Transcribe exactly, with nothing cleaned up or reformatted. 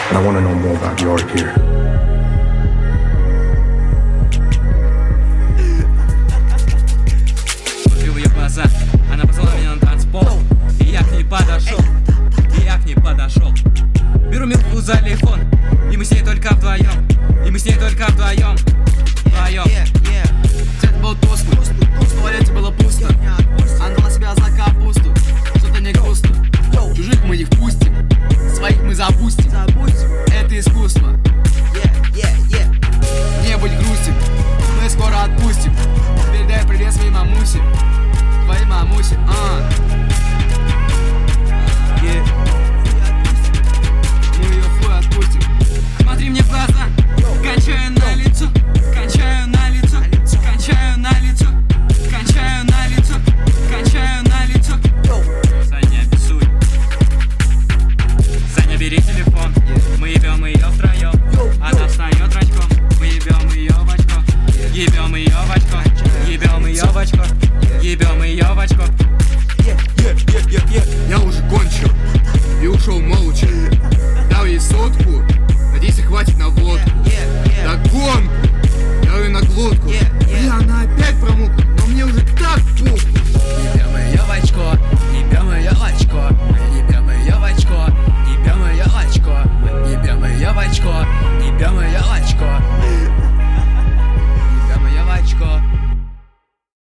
And I want to know more about Yorick here. Смотрю в ее глаза, она позвала меня на танцпол, и я к ней подошел, и я к ней подошел. Беру милку за телефон, и мы с ней только вдвоем, и мы с ней только вдвоем, вдвоем. Цвет был тусклый, в туалете было пусто. Она дала себя за капусту, что-то не грустно. Чужих мы не впустим, своих мы запустим. Это искусство. Не будь грустен, мы скоро отпустим. Передай привет своей мамусе, твоей мамусе, а. Yeah. Мы ее хуй отпустим. Смотри мне в глаза, кончаю на лицо, кончаю на лицо, кончаю на лицо, кончаю на лицо, кончаю на лицо. Саня, обессудь. Саня, бери телефон, мы ебем ее втроем. Она встает рачком, мы ебем ее в очко, ебем ее в очко, ебем ее в очко.